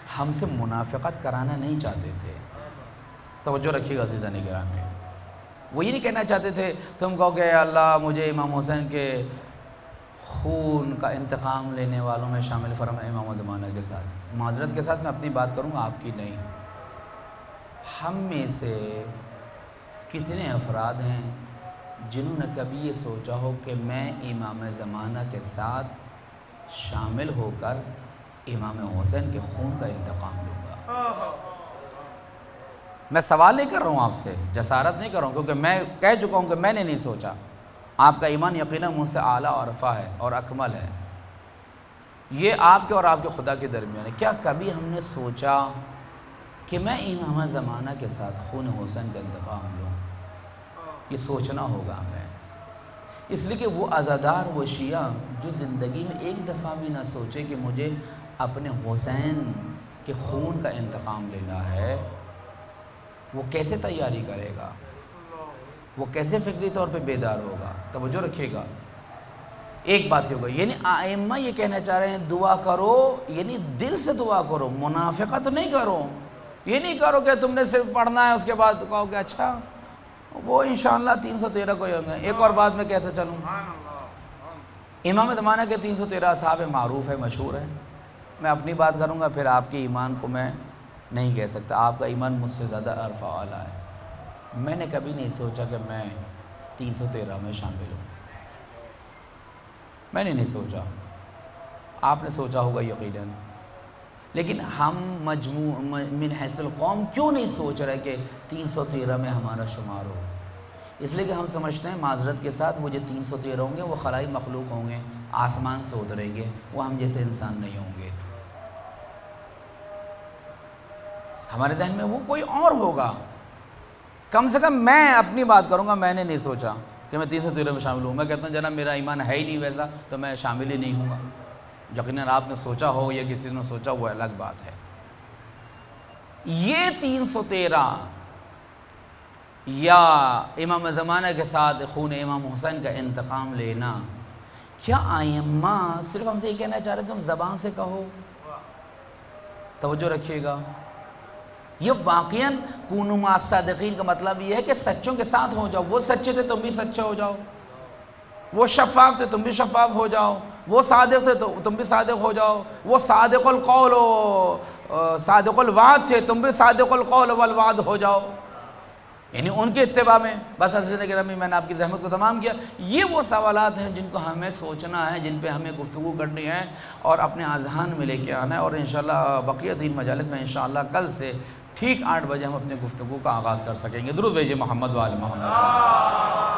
ہم سے منافقت کرانا نہیں چاہتے تھے. توجہ رکھیے گا عزیزان گرامی. وہ یہ نہیں کہنا چاہتے تھے تم کہو کہ اللہ مجھے امام حسین کے خون کا انتقام لینے والوں میں شامل فرما امام زمانہ کے ساتھ. معذرت کے ساتھ میں اپنی بات کروں گا، آپ کی نہیں. ہم میں سے کتنے افراد ہیں جنہوں نے کبھی یہ سوچا ہو کہ میں امام زمانہ کے ساتھ شامل ہو کر امام حسین کے خون کا انتقام لوں گا؟ میں سوال نہیں کر رہا ہوں آپ سے، جسارت نہیں کر رہا ہوں، کیونکہ میں کہہ چکا ہوں کہ میں نے نہیں سوچا. آپ کا ایمان یقیناً مجھ سے اعلیٰ اور رفع ہے اور اکمل ہے. یہ آپ کے اور آپ کے خدا کے درمیان ہے. کیا کبھی ہم نے سوچا کہ میں امام زمانہ کے ساتھ خون حسین کا انتقام لوں؟ یہ سوچنا ہوگا ہمیں. اس لیے کہ وہ عزادار، وہ شیعہ جو زندگی میں ایک دفعہ بھی نہ سوچے کہ مجھے اپنے حسین کے خون کا انتقام لینا ہے، وہ کیسے تیاری کرے گا؟ وہ کیسے فکری طور پہ بیدار ہوگا؟ توجہ رکھیے گا. ایک بات ہی ہوگا، یعنی ائمہ یہ کہنا چاہ رہے ہیں دعا کرو، یعنی دل سے دعا کرو، منافقت نہیں کرو. یہ نہیں کرو کہ تم نے صرف پڑھنا ہے اس کے بعد کہو کہ اچھا وہ انشاءاللہ تین سو تیرہ کو ہوں گے. ایک اور بات میں کہتا چلوں، امام زمانہ کے تین سو تیرہ اصحاب معروف ہے، مشہور ہے. میں اپنی بات کروں گا، پھر آپ کے ایمان کو میں نہیں کہہ سکتا. آپ کا ایمان مجھ سے زیادہ عرفہ والا ہے. میں نے کبھی نہیں سوچا کہ میں تین سو تیرہ میں شامل ہوں. میں نے نہیں سوچا، آپ نے سوچا ہوگا یقیناً. لیکن ہم مجموع من حیث القوم کیوں نہیں سوچ رہے کہ تین سو تیرہ میں ہمارا شمار ہو؟ اس لیے کہ ہم سمجھتے ہیں معذرت کے ساتھ وہ جو تین سو تیرہ ہوں گے وہ خلائی مخلوق ہوں گے، آسمان سے اتریں گے، وہ ہم جیسے انسان نہیں ہوں گے. ہمارے ذہن میں وہ کوئی اور ہوگا. کم سے کم میں اپنی بات کروں گا، میں نے نہیں سوچا کہ میں تین سو تیرہ میں شامل ہوں. میں کہتا ہوں جناب میرا ایمان ہے ہی نہیں ویسا تو میں شامل ہی نہیں ہوں گا. یقیناً آپ نے سوچا ہو یا کسی نے سوچا، وہ الگ بات ہے. یہ تین سو تیرہ یا امام زمانہ کے ساتھ خون امام حسین کا انتقام لینا، کیا ائمہ صرف ہم سے یہ کہنا چاہ رہے تھے تم زبان سے کہو؟ توجہ رکھیے گا. یہ واقعاً کونوا مع الصادقین کا مطلب یہ ہے کہ سچوں کے ساتھ ہو جاؤ. وہ سچے تھے تم بھی سچے ہو جاؤ، وہ شفاف تھے تم بھی شفاف ہو جاؤ، وہ صادق تھے تو تم بھی صادق ہو جاؤ، وہ صادق القول و صادق الوعد تھے تم بھی صادق القول والوعد ہو جاؤ. یعنی ان کے اتباع میں. بس عزیزان گرامی میں نے آپ کی زحمت کو تمام کیا. یہ وہ سوالات ہیں جن کو ہمیں سوچنا ہے، جن پہ ہمیں گفتگو کرنی ہے اور اپنے اذہان میں لے کے آنا ہے. اور انشاءاللہ بقیہ تین مجالس میں انشاءاللہ کل سے ٹھیک آٹھ بجے ہم اپنے گفتگو کا آغاز کر سکیں گے. درود بھیجئے محمد و آل محمد.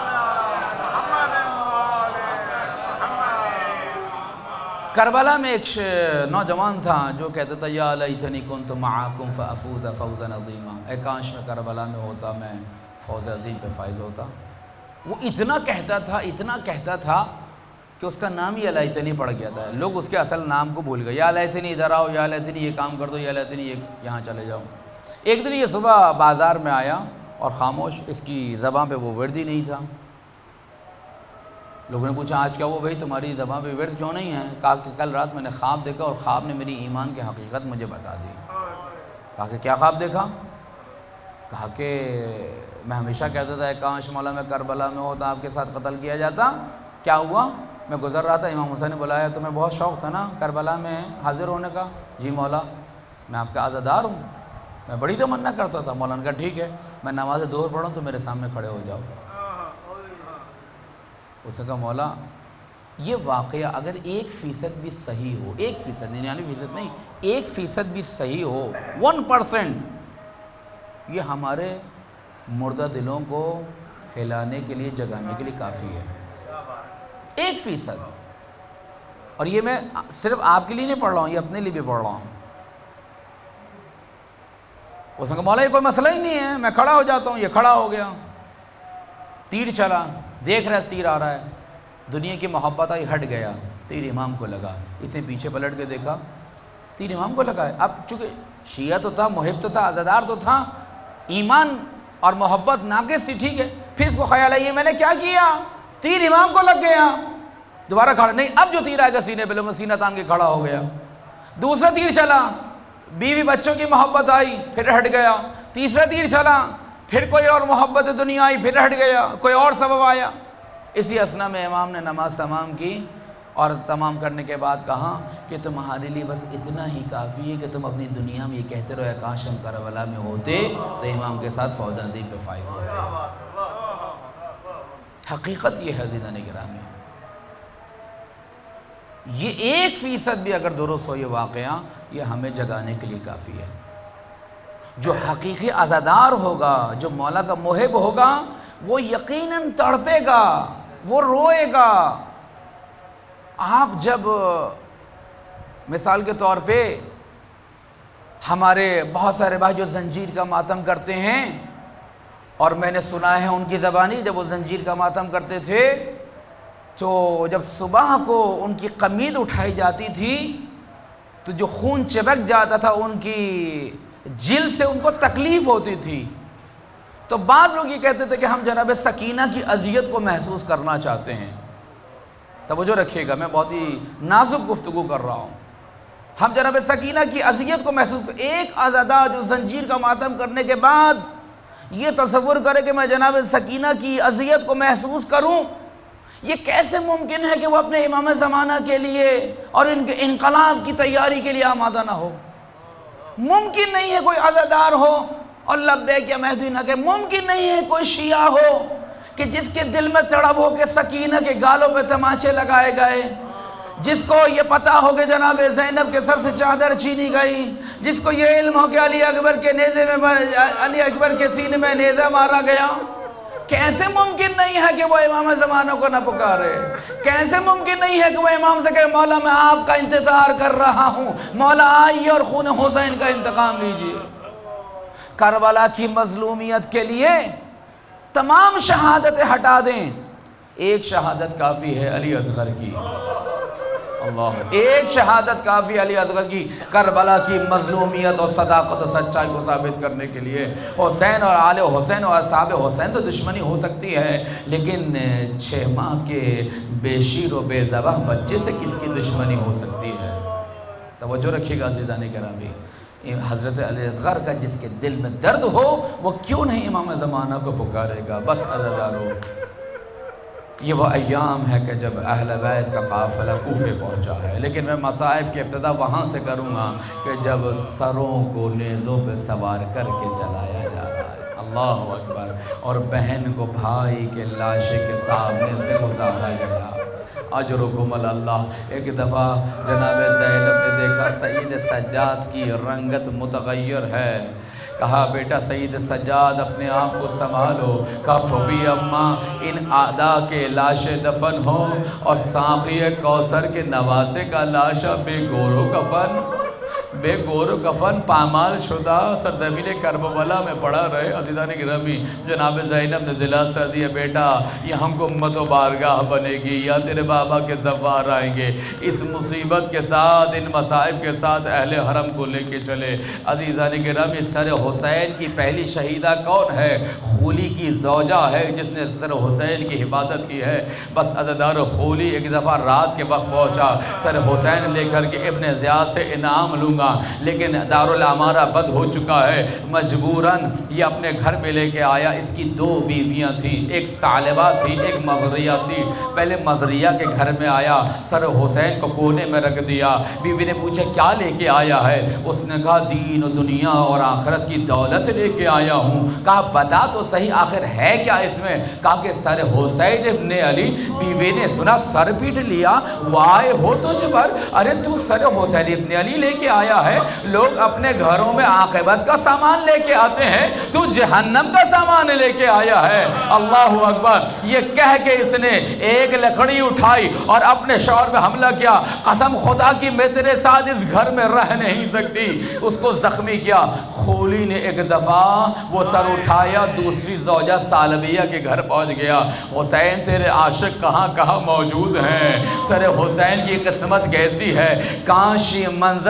کربلا میں ایک نوجوان تھا جو کہتا تھا یا لیتنی کنت معاکم فافوز فوزا عظیما. اے کاش میں کربلا میں ہوتا، میں فوز عظیم پہ فائز ہوتا. وہ اتنا کہتا تھا اتنا کہتا تھا کہ اس کا نام یا لیتنی پڑ گیا تھا. لوگ اس کے اصل نام کو بھول گئے. یا لیتنی ادھر آؤ، یا لیتنی یہ کام کر دو، یا لیتنی یہ یہاں چلے جاؤ. ایک دن یہ صبح بازار میں آیا اور خاموش، اس کی زبان پہ وہ ورد ہی نہیں تھا. لوگوں نے پوچھا آج کیا وہ بھائی تمہاری زبان پہ ورد کیوں نہیں ہے؟ کہا کہ کل رات میں نے خواب دیکھا اور خواب نے میری ایمان کی حقیقت مجھے بتا دی. کہا کہ کیا خواب دیکھا؟ کہا کہ میں ہمیشہ کہتا تھا کاش مولا میں کربلا میں ہوتا، آپ کے ساتھ قتل کیا جاتا. کیا ہوا؟ میں گزر رہا تھا، امام حسین نے بلایا، تمہیں بہت شوق تھا نا کربلا میں حاضر ہونے کا؟ جی مولا میں آپ کا عزادار ہوں، میں بڑی تمنا کرتا تھا. مولانا کہا ٹھیک ہے میں نماز ظہر پڑھوں تو میرے سامنے کھڑے ہو جاؤ. اس نے کہا مولا یہ واقعہ اگر ایک فیصد بھی صحیح ہو، ایک فیصد ننانوے فیصد نہیں، ایک فیصد بھی صحیح ہو، ون پرسنٹ، یہ ہمارے مردہ دلوں کو ہلانے کے لیے، جگانے کے لیے کافی ہے. ایک فیصد. اور یہ میں صرف آپ کے لیے نہیں پڑھ رہا ہوں، یہ اپنے لیے بھی پڑھ رہا ہوں. اس نے کہا مولا یہ کوئی مسئلہ ہی نہیں ہے، میں کھڑا ہو جاتا ہوں. یہ کھڑا ہو گیا، تیر چلا، دیکھ رہا ہے تیر آ رہا ہے، دنیا کی محبت آئی، ہٹ گیا، تیر امام کو لگا. اتنے پیچھے پلٹ کے دیکھا تیر امام کو لگا ہے. اب چونکہ شیعہ تو تھا، محب تو تھا، عزادار تو تھا، ایمان اور محبت ناقص تھی، ٹھیک ہے. پھر اس کو خیال ہے یہ میں نے کیا کیا، تیر امام کو لگ گیا. دوبارہ کھڑا نہیں، اب جو تیر آئے گا سینے پہ لوں گا، سینہ تان کے کھڑا ہو گیا. دوسرا تیر چلا، بیوی بچوں کی محبت آئی پھر ہٹ گیا، تیسرا تیر چلا پھر کوئی اور محبت دنیا آئی پھر ہٹ گیا، کوئی اور سبب آیا۔ اسی اثنا میں امام نے نماز تمام کی اور تمام کرنے کے بعد کہا کہ تمہارے لیے بس اتنا ہی کافی ہے کہ تم اپنی دنیا میں یہ کہتے رہو کاش ہم کربلا میں ہوتے تو امام کے ساتھ فوز عظیم پہ فائز ہوتے۔ حقیقت یہ ہے عزیزان گرامی، یہ ایک فیصد بھی اگر درست ہو یہ واقعہ، یہ ہمیں جگانے کے لیے کافی ہے۔ جو حقیقی عزادار ہوگا، جو مولا کا محب ہوگا، وہ یقیناً تڑپے گا، وہ روئے گا۔ آپ جب مثال کے طور پہ ہمارے بہت سارے بھائی جو زنجیر کا ماتم کرتے ہیں، اور میں نے سنا ہے ان کی زبانی جب وہ زنجیر کا ماتم کرتے تھے تو جب صبح کو ان کی قمید اٹھائی جاتی تھی تو جو خون چبک جاتا تھا ان کی جلد سے ان کو تکلیف ہوتی تھی۔ تو بعض لوگ یہ کہتے تھے کہ ہم جناب سکینہ کی اذیت کو محسوس کرنا چاہتے ہیں۔ توجہ رکھیے گا، میں بہت ہی نازک گفتگو کر رہا ہوں۔ ہم جناب سکینہ کی اذیت کو محسوس کر، ایک عزادار جو زنجیر کا ماتم کرنے کے بعد یہ تصور کرے کہ میں جناب سکینہ کی اذیت کو محسوس کروں، یہ کیسے ممکن ہے کہ وہ اپنے امام زمانہ کے لیے اور ان کے انقلاب کی تیاری کے لیے آمادہ نہ ہو؟ ممکن نہیں ہے کوئی عزادار ہو اور لبیک یا مہدی نہ کہ، ممکن نہیں ہے کوئی شیعہ ہو کہ جس کے دل میں تڑپ ہو کہ سکینہ کے گالوں پہ تماچے لگائے گئے، جس کو یہ پتا ہو کہ جناب زینب کے سر سے چادر چھینی گئی، جس کو یہ علم ہو کہ علی اکبر کے نیزے میں علی اکبر کے سینے میں نیزہ مارا گیا۔ کیسے ممکن نہیں ہے کہ وہ امام زمانہ کو نہ پکارے؟ کیسے ممکن نہیں ہے کہ وہ امام سے کہے مولا میں آپ کا انتظار کر رہا ہوں، مولا آئیے اور خون حسین کا انتقام لیجئے؟ کربلا کی مظلومیت کے لیے تمام شہادتیں ہٹا دیں، ایک شہادت کافی ہے علی اصغر کی، اللہ ایک شہادت کافی علی اصغر کی، کربلا کی مظلومیت اور صداقت و سچائی کو ثابت کرنے کے لیے۔ حسین اور آل حسین اور اصحاب حسین تو دشمنی ہو سکتی ہے، لیکن چھ ماہ کے بے شیر و بے ذبح بچے سے کس کی دشمنی ہو سکتی ہے؟ توجہ رکھیے گا عزیزان گرامی، حضرت علی اصغر کا جس کے دل میں درد ہو وہ کیوں نہیں امام زمانہ کو پکارے گا؟ بس عزادارو، یہ وہ ایام ہے کہ جب اہل بیت کا قافلہ کوفے پہنچا ہے، لیکن میں مصائب کی ابتدا وہاں سے کروں گا کہ جب سروں کو نیزوں پہ سوار کر کے چلایا جا رہا ہے، اللہ اکبر، اور بہن کو بھائی کے لاشے کے سامنے سے گزارا گیا۔ اجرکم اللہ۔ ایک دفعہ جناب زینب نے دیکھا سید سجاد کی رنگت متغیر ہے، کہا بیٹا سید سجاد اپنے آپ کو سنبھالو، کہا پھوپھی اماں ان آدھا کے لاش دفن ہو اور ساقی کوثر کے نواسے کا لاشا بے گور و کفن، بے گور و کفن پامال شدہ سردبیل کربلا میں پڑا رہے۔ عزیزان گرامی، جناب زینب نے دلاسا دیا بیٹا یہ ہم کو امت و بارگاہ بنے گی، یا تیرے بابا کے زوار آئیں گے، اس مصیبت کے ساتھ ان مصائب کے ساتھ اہل حرم کو لے کے چلے۔ عزیزان گرامی، سر حسین کی پہلی شہیدہ کون ہے؟ خولی کی زوجہ ہے جس نے سر حسین کی حفاظت کی ہے۔ بس عزادار خولی ایک دفعہ رات کے وقت پہنچا، سر حسین لے کر کے ابن زیاد سے انعام لوں گا، لیکن دارالعمارہ بند ہو چکا ہے، مجبوراً یہ اپنے گھر میں لے کے آیا۔ اس کی دو بیویاں تھیں، ایک ثعلبہ تھی ایک مغریہ تھی۔ پہلے مغریہ کے گھر میں آیا، سر حسین کو کونے میں رکھ دیا۔ بیوی نے پوچھا کیا لے کے آیا ہے؟ اس نے کہا دین و دنیا اور آخرت کی دولت لے کے آیا ہوں۔ کہا بتا تو صحیح آخر ہے کیا اس میں؟ کہا کہ سر حسین ابن علی۔ بیوی نے سنا سر پیٹ لیا، وائے ہو تو جبر، ارے تو سر حسین ابن علی لے کے آیا ہے؟ لوگ اپنے گھروں میں عاقبت کا سامان لے کے آتے ہیں، تو جہنم کا سامان لے کے آیا ہے۔ اللہ اکبر۔ یہ کہہ کے اس نے ایک لکڑی اٹھائی اور اپنے شوہر پہ حملہ کیا، قسم خدا کی میں تیرے ساتھ اس گھر میں رہ نہیں سکتی، اس کو زخمی کیا۔ خولی نے ایک دفعہ وہ سر اٹھایا، دوسری زوجہ ثعلبیہ کے گھر پہنچ گیا، حسین تیرے عاشق کہاں کہاں موجود ہیں؟ سر حسین کی قسمت کیسی ہے، کاش یہ منظر سکینہ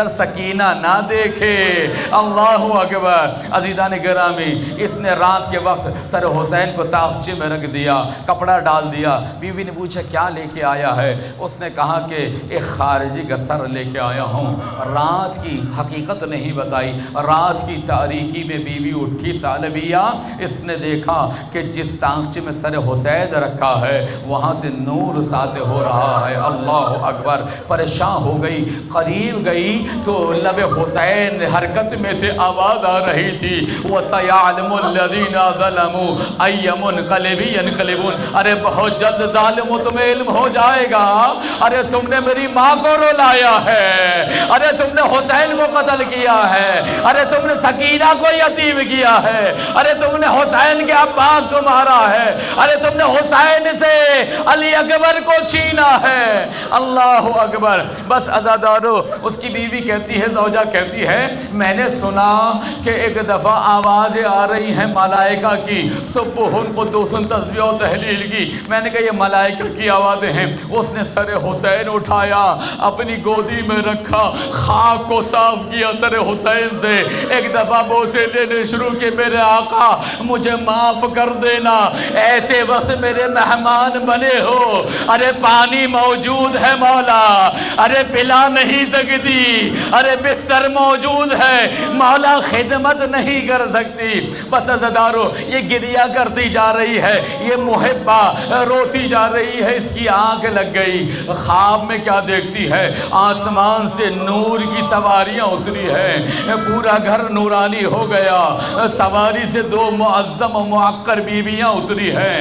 سکینہ نہ دیکھے۔ اللہ اکبر۔ عزیزان گرامی، اس نے رات کے وقت سر حسین کو طاقچے میں رکھ دیا، کپڑا ڈال دیا۔ بیوی نے پوچھا کیا لے کے آیا ہے؟ اس نے کہا کہ ایک خارجی کا سر لے کے آیا ہوں۔ رات کی حقیقت نہیں بتائی۔ رات کی تاریکی میں بیوی اٹھی ثعلبیہ، اس نے دیکھا کہ جس طاقچے میں سر حسین رکھا ہے وہاں سے نور ساطع ہو رہا ہے۔ اللہ اکبر۔ پریشان ہو گئی، قریب گئی تو لب حسین حرکت میں تھے، آواز آ رہی تھی وَسَيَعْلَمُ الَّذِينَ ظَلَمُوا أَيَّ مُنْقَلِبٍ يَنْقَلِبُونَ۔ ارے بہت جلد ظالموں تمہیں علم ہو جائے گا، ارے تم نے میری ماں کو رلایا ہے، ارے تم نے حسین کو قتل کیا ہے، ارے تم نے سکینہ کو یتیم کیا ہے، ارے تم نے حسین کے عباس کو مارا ہے، ارے تم نے حسین سے علی اکبر کو چھینا ہے۔ اللہ اکبر۔ بس عزادارو، اس کی بیوی کہتی ہے، زوجہ کہتی ہے میں نے سنا کہ ایک دفعہ آوازیں آ رہی ہیں ملائکہ کی، سبحان قدوس تسبیح و تحلیل کی۔ میں نے کہا یہ ملائکہ کی آوازیں ہیں۔ اس نے سر حسین اٹھایا، اپنی گودی میں رکھا، خاک کو صاف کیا سر حسین سے، ایک دفعہ بوسے دینے شروع کے، میرے آقا مجھے معاف کر دینا، ایسے وقت میرے مہمان بنے ہو، ارے پانی موجود ہے مولا، ارے پلا نہیں سکتی، ارے بستر موجود ہے مولا، خدمت نہیں کر سکتی۔ بس عزادارو، یہ گریہ کرتی جا رہی ہے، یہ محبہ روتی جا رہی ہے، اس کی آنکھ لگ گئی۔ خواب میں کیا دیکھتی ہے؟ آسمان سے نور کی سواریاں اتری ہیں، پورا گھر نورانی ہو گیا، سواری سے دو معظم و معقر بیویاں اتری ہیں،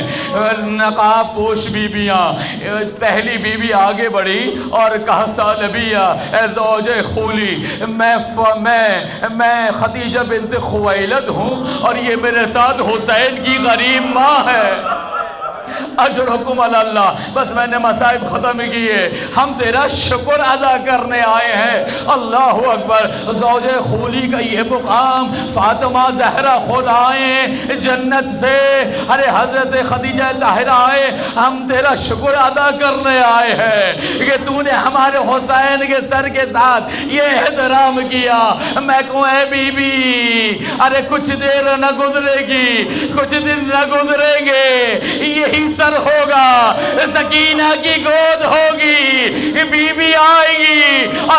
نقاب پوش بیویاں۔ پہلی بیوی آگے بڑھی اور کہا ثعلبیہ اے زوج خولی، میں میں میں خدیجہ بنت خویلد ہوں اور یہ میرے ساتھ حسین کی غریب ماں ہے، اجرکم علی اللہ۔ بس میں نے مصائب ختم کیے، ہم تیرا شکر ادا کرنے آئے ہیں۔ اللہ اکبر۔ زوج خولی کا یہ مقام، فاطمہ زہرا خود آئیں جنت سے، ارے حضرت خدیجہ طاہرہ آئے، ہم تیرا شکر ادا کرنے آئے ہیں کہ تو نے ہمارے حسین کے سر کے ساتھ یہ احترام کیا۔ میں کہوں اے بی بی، ارے کچھ دیر نہ گزرے گی، کچھ دن نہ گزریں گے، یہی سر ہوگا، سکینہ کی گود ہوگی، بی بی آئے گی